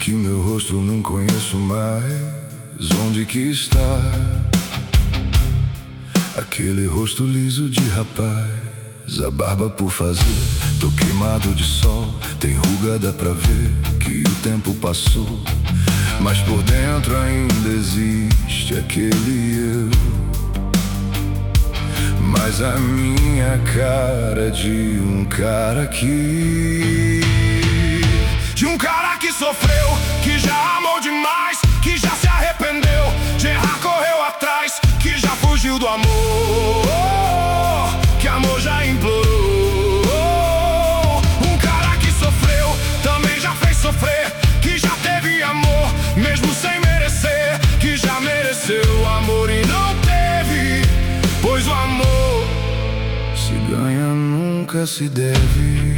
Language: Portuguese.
que meu rosto não conheço mais. Onde que está aquele rosto liso de rapaz? A barba por fazer, tô queimado de sol. Tem ruga, dá pra ver que o tempo passou, mas por dentro ainda existe aquele eu. Mas a minha cara é de um cara de um cara que sofreu, que já amou demais, que já se arrependeu de errar, correu atrás, que já fugiu do amor, que amor já implorou. Um cara que sofreu, também já fez sofrer, que já teve amor, mesmo sem merecer, que já mereceu amor e não teve, pois o amor se ganha, nunca se deve.